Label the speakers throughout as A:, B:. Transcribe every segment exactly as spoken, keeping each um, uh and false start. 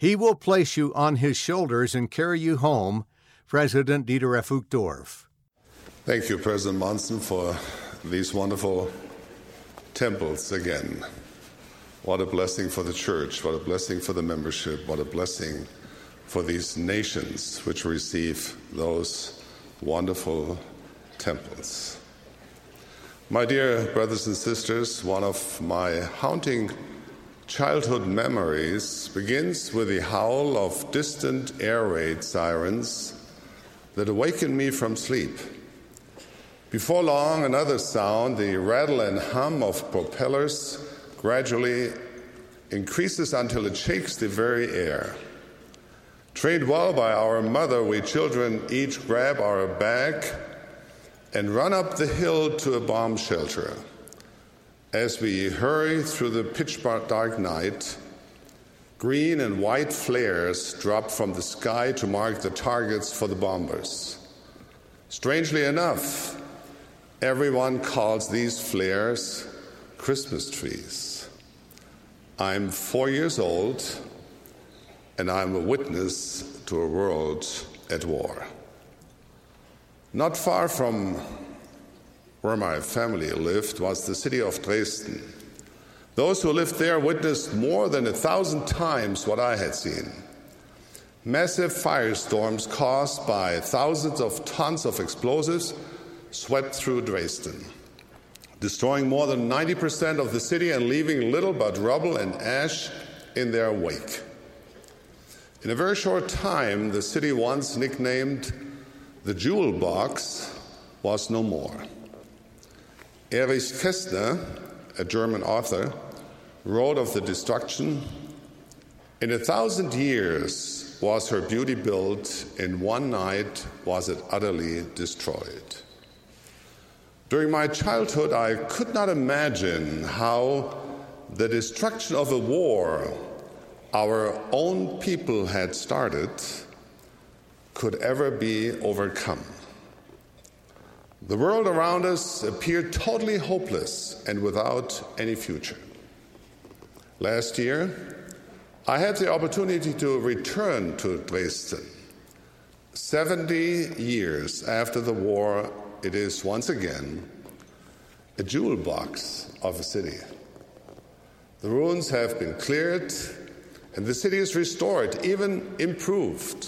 A: He will place you on his shoulders and carry you home, President Dieter F. Uchtdorf.
B: Thank you, President Monson, for these wonderful temples again. What a blessing for the church, what a blessing for the membership, what a blessing for these nations which receive those wonderful temples. My dear brothers and sisters, one of my haunting childhood memories begins with the howl of distant air raid sirens that awakened me from sleep. Before long, another sound, the rattle and hum of propellers, gradually increases until it shakes the very air. Trained well by our mother, we children each grab our bag and run up the hill to a bomb shelter. As we hurry through the pitch-dark night, green and white flares drop from the sky to mark the targets for the bombers. Strangely enough, everyone calls these flares Christmas trees. I'm four years old, and I'm a witness to a world at war. Not far from where my family lived was the city of Dresden. Those who lived there witnessed more than a thousand times what I had seen. Massive firestorms caused by thousands of tons of explosives swept through Dresden, destroying more than ninety percent of the city and leaving little but rubble and ash in their wake. In a very short time, the city once nicknamed the Jewel Box was no more. Erich Kästner, a German author, wrote of the destruction, "In a thousand years was her beauty built, in one night was it utterly destroyed." During my childhood, I could not imagine how the destruction of a war our own people had started could ever be overcome. The world around us appeared totally hopeless and without any future. Last year, I had the opportunity to return to Dresden. Seventy years after the war, it is once again a jewel box of a city. The ruins have been cleared, and the city is restored, even improved.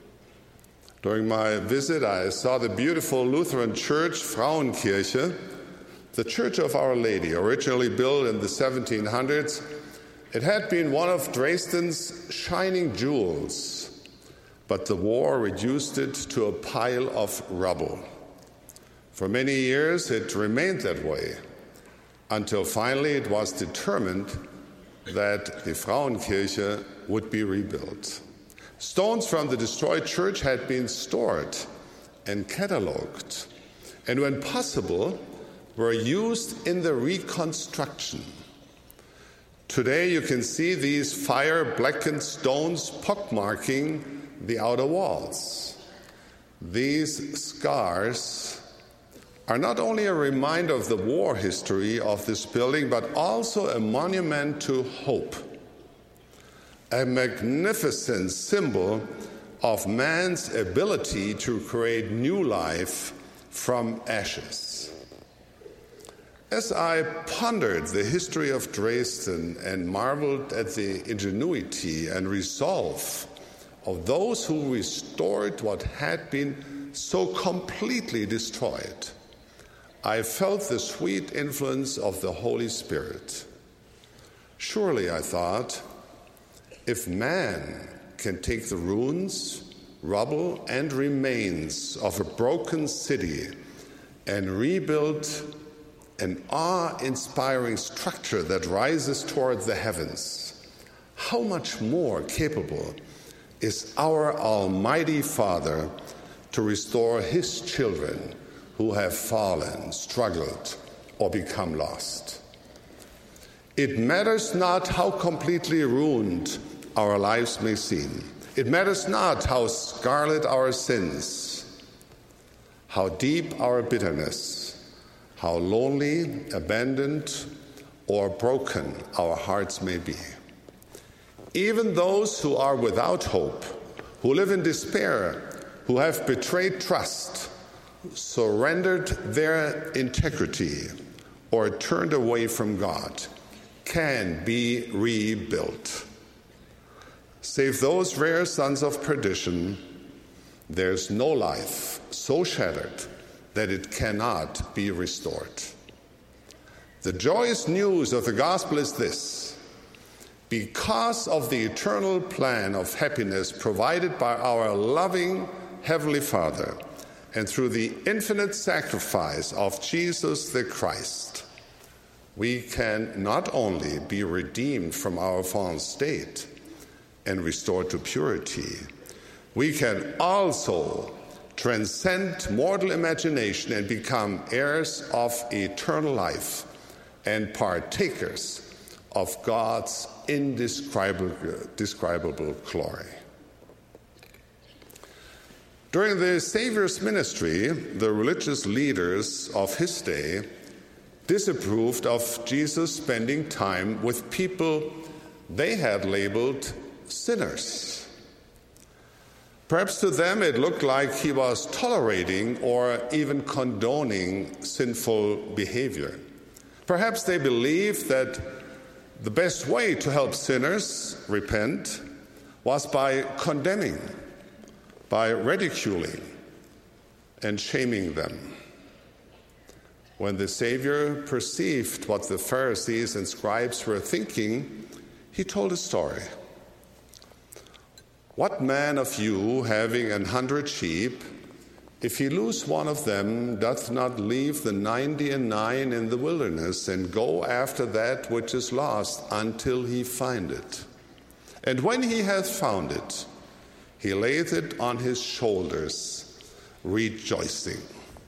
B: During my visit, I saw the beautiful Lutheran church, Frauenkirche, the Church of Our Lady, originally built in the seventeen hundreds. It had been one of Dresden's shining jewels, but the war reduced it to a pile of rubble. For many years, it remained that way, until finally it was determined that the Frauenkirche would be rebuilt. Stones from the destroyed church had been stored and catalogued, and when possible, were used in the reconstruction. Today you can see these fire-blackened stones pockmarking the outer walls. These scars are not only a reminder of the war history of this building, but also a monument to hope, a magnificent symbol of man's ability to create new life from ashes. As I pondered the history of Dresden and marveled at the ingenuity and resolve of those who restored what had been so completely destroyed, I felt the sweet influence of the Holy Spirit. Surely, I thought, if man can take the ruins, rubble, and remains of a broken city and rebuild an awe-inspiring structure that rises toward the heavens, how much more capable is our Almighty Father to restore His children who have fallen, struggled, or become lost. It matters not how completely ruined our lives may seem. It matters not how scarlet our sins, how deep our bitterness, how lonely, abandoned, or broken our hearts may be. Even those who are without hope, who live in despair, who have betrayed trust, surrendered their integrity, or turned away from God, can be rebuilt. Save those rare sons of perdition, there's no life so shattered that it cannot be restored. The joyous news of the gospel is this: because of the eternal plan of happiness provided by our loving Heavenly Father, and through the infinite sacrifice of Jesus the Christ, we can not only be redeemed from our fallen state and restored to purity, we can also transcend mortal imagination and become heirs of eternal life and partakers of God's indescribable indescribable glory. During the Savior's ministry, the religious leaders of his day disapproved of Jesus spending time with people they had labeled sinners. Perhaps to them it looked like he was tolerating or even condoning sinful behavior. Perhaps they believed that the best way to help sinners repent was by condemning, by ridiculing and shaming them. When the Savior perceived what the Pharisees and scribes were thinking, he told a story. What man of you, having an hundred sheep, if he lose one of them, doth not leave the ninety and nine in the wilderness and go after that which is lost until he find it? And when he hath found it, he layeth it on his shoulders, rejoicing.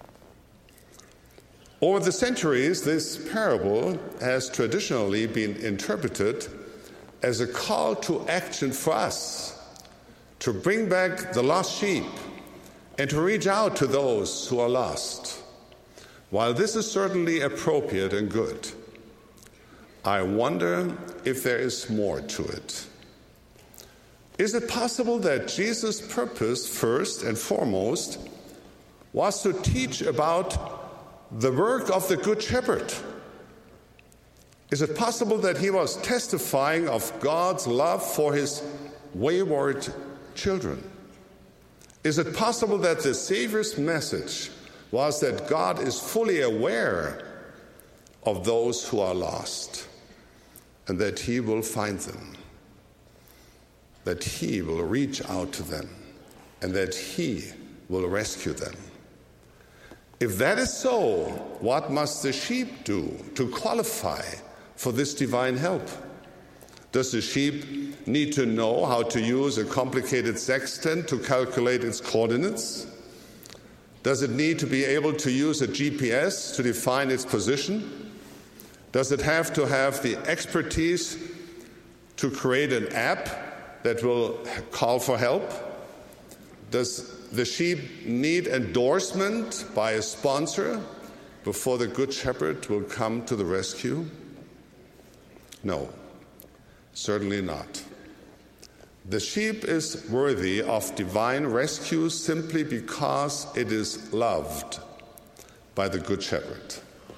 B: Over the centuries, this parable has traditionally been interpreted as a call to action for us, to bring back the lost sheep and to reach out to those who are lost. While this is certainly appropriate and good, I wonder if there is more to it. Is it possible that Jesus' purpose, first and foremost, was to teach about the work of the Good Shepherd? Is it possible that he was testifying of God's love for his wayward children? Is it possible that the Savior's message was that God is fully aware of those who are lost and that he will find them, that he will reach out to them, and that he will rescue them? If that is so, what must the sheep do to qualify for this divine help? Does the sheep need to know how to use a complicated sextant to calculate its coordinates? Does it need to be able to use a G P S to define its position? Does it have to have the expertise to create an app that will call for help? Does the sheep need endorsement by a sponsor before the Good Shepherd will come to the rescue? No, certainly not. The sheep is worthy of divine rescue simply because it is loved by the Good Shepherd.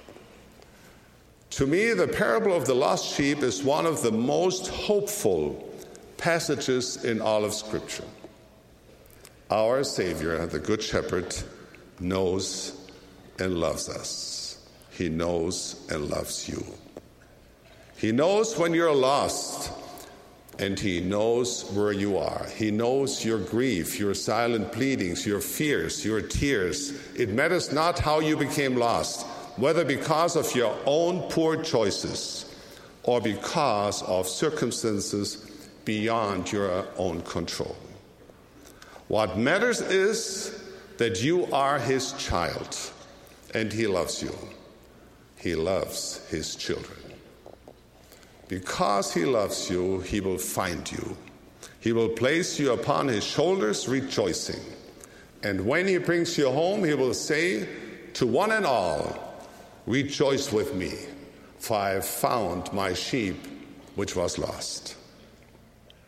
B: To me, the parable of the lost sheep is one of the most hopeful passages in all of Scripture. Our Savior, the Good Shepherd, knows and loves us. He knows and loves you. He knows when you're lost, and he knows where you are. He knows your grief, your silent pleadings, your fears, your tears. It matters not how you became lost, whether because of your own poor choices or because of circumstances beyond your own control. What matters is that you are his child, and he loves you. He loves his children. Because he loves you, he will find you. He will place you upon his shoulders, rejoicing. And when he brings you home, he will say to one and all, "Rejoice with me, for I have found my sheep which was lost."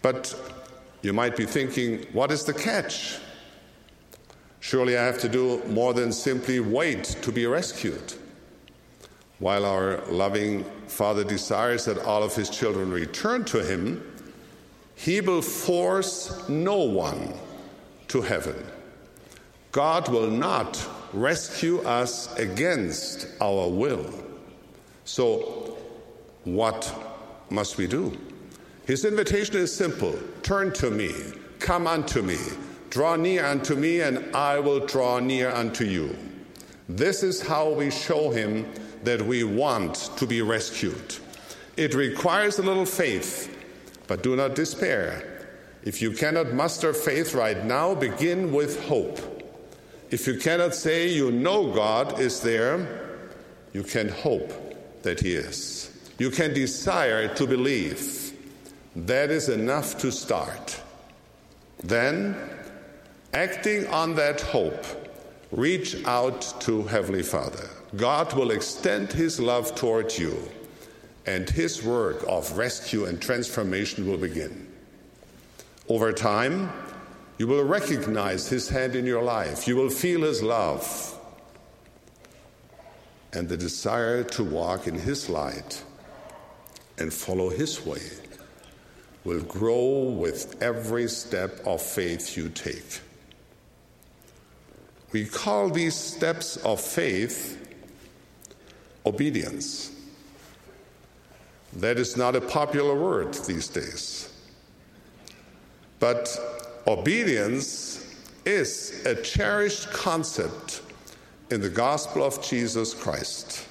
B: But you might be thinking, what is the catch? Surely I have to do more than simply wait to be rescued. While our loving Father desires that all of his children return to him, he will force no one to heaven. God will not rescue us against our will. So, what must we do? His invitation is simple. Turn to me, come unto me, draw near unto me, and I will draw near unto you. This is how we show him that we want to be rescued. It requires a little faith, but do not despair. If you cannot muster faith right now, begin with hope. If you cannot say you know God is there, you can hope that he is. You can desire to believe. That is enough to start. Then, acting on that hope, reach out to Heavenly Father. God will extend his love toward you, and his work of rescue and transformation will begin. Over time, you will recognize his hand in your life. You will feel his love and the desire to walk in his light and follow his way will grow with every step of faith you take. We call these steps of faith obedience. That is not a popular word these days. But obedience is a cherished concept in the gospel of Jesus Christ.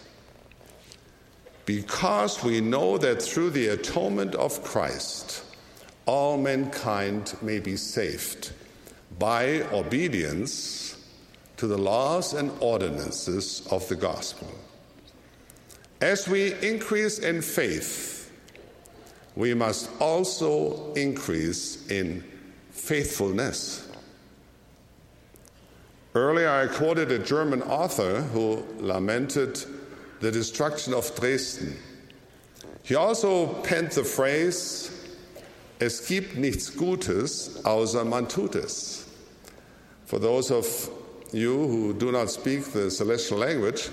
B: Because we know that through the atonement of Christ, all mankind may be saved by obedience to the laws and ordinances of the gospel. As we increase in faith, we must also increase in faithfulness. Earlier, I quoted a German author who lamented the destruction of Dresden. He also penned the phrase, "Es gibt nichts Gutes, außer man tut es." For those of you who do not speak the celestial language,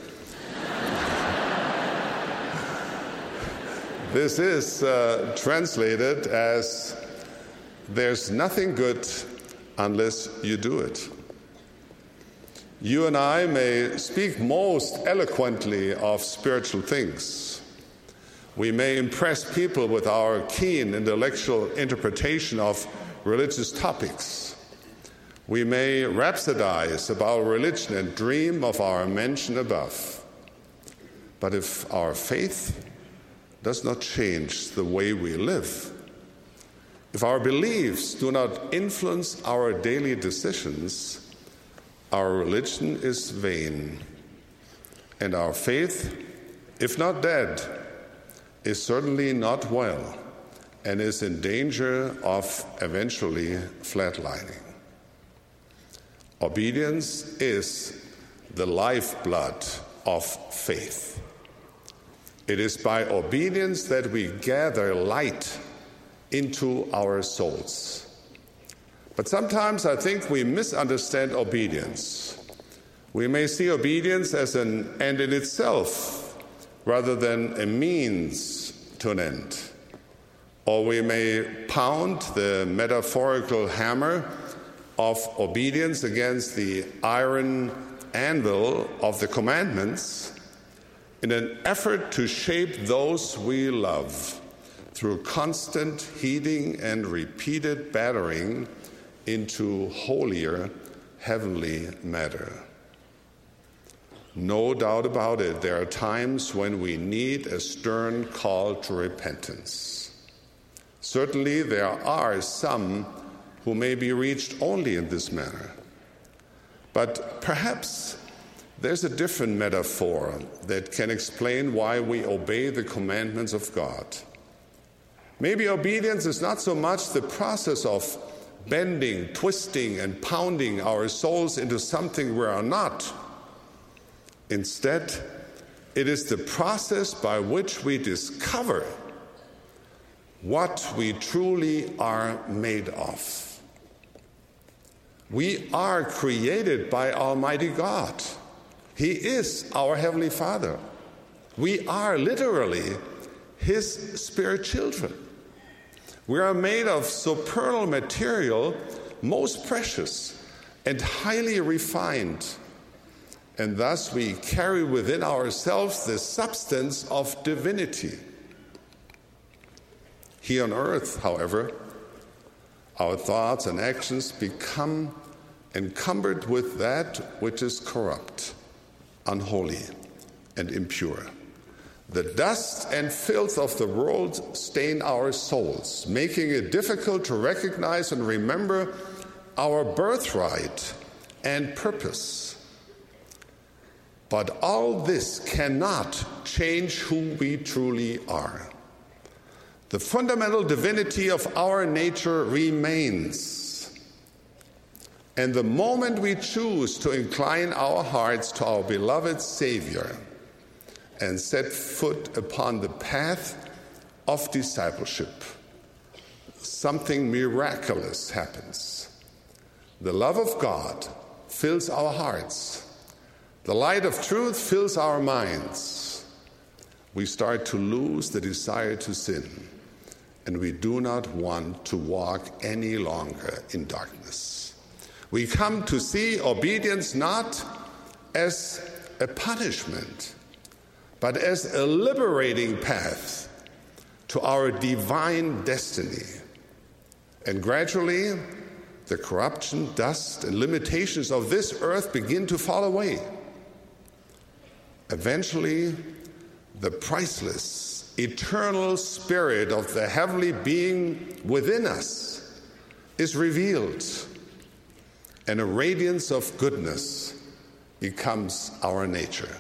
B: this is uh, translated as, "There's nothing good unless you do it." You and I may speak most eloquently of spiritual things. We may impress people with our keen intellectual interpretation of religious topics. We may rhapsodize about religion and dream of our mention above. But if our faith does not change the way we live, if our beliefs do not influence our daily decisions, our religion is vain, and our faith, if not dead, is certainly not well and is in danger of eventually flatlining. Obedience is the lifeblood of faith. It is by obedience that we gather light into our souls. But sometimes I think we misunderstand obedience. We may see obedience as an end in itself rather than a means to an end. Or we may pound the metaphorical hammer of obedience against the iron anvil of the commandments in an effort to shape those we love through constant heeding and repeated battering into holier, heavenly matter. No doubt about it, there are times when we need a stern call to repentance. Certainly, there are some who may be reached only in this manner. But perhaps there's a different metaphor that can explain why we obey the commandments of God. Maybe obedience is not so much the process of bending, twisting, and pounding our souls into something we are not. Instead, it is the process by which we discover what we truly are made of. We are created by Almighty God. He is our Heavenly Father. We are literally His spirit children. We are made of supernal material, most precious and highly refined. And thus we carry within ourselves the substance of divinity. Here on earth, however, our thoughts and actions become encumbered with that which is corrupt, unholy, and impure. The dust and filth of the world stain our souls, making it difficult to recognize and remember our birthright and purpose. But all this cannot change who we truly are. The fundamental divinity of our nature remains. And the moment we choose to incline our hearts to our beloved Savior and set foot upon the path of discipleship, something miraculous happens. The love of God fills our hearts. The light of truth fills our minds. We start to lose the desire to sin, and we do not want to walk any longer in darkness. We come to see obedience not as a punishment, but as a liberating path to our divine destiny. And gradually, the corruption, dust, and limitations of this earth begin to fall away. Eventually, the priceless, eternal spirit of the heavenly being within us is revealed, and a radiance of goodness becomes our nature.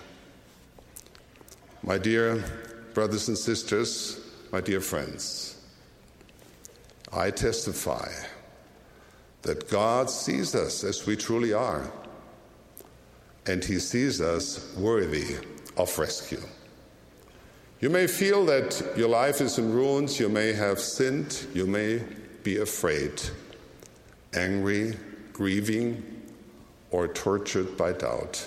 B: My dear brothers and sisters, my dear friends, I testify that God sees us as we truly are, and He sees us worthy of rescue. You may feel that your life is in ruins, you may have sinned, you may be afraid, angry, grieving, or tortured by doubt.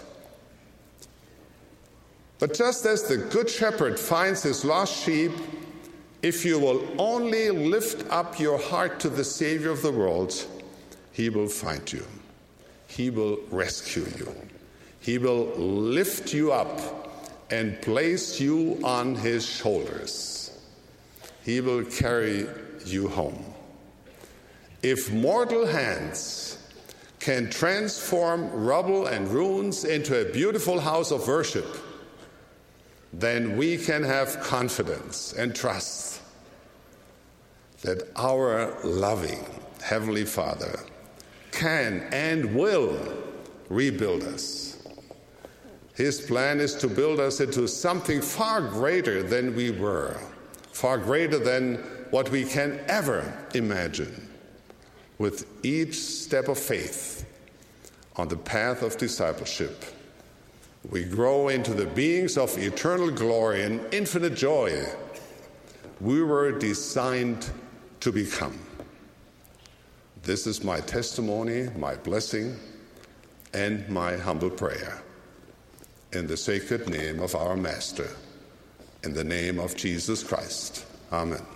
B: But just as the Good Shepherd finds his lost sheep, if you will only lift up your heart to the Savior of the world, He will find you. He will rescue you. He will lift you up and place you on His shoulders. He will carry you home. If mortal hands can transform rubble and ruins into a beautiful house of worship, then we can have confidence and trust that our loving Heavenly Father can and will rebuild us. His plan is to build us into something far greater than we were, far greater than what we can ever imagine. With each step of faith on the path of discipleship, we grow into the beings of eternal glory and infinite joy we were designed to become. This is my testimony, my blessing, and my humble prayer. In the sacred name of our Master, in the name of Jesus Christ. Amen.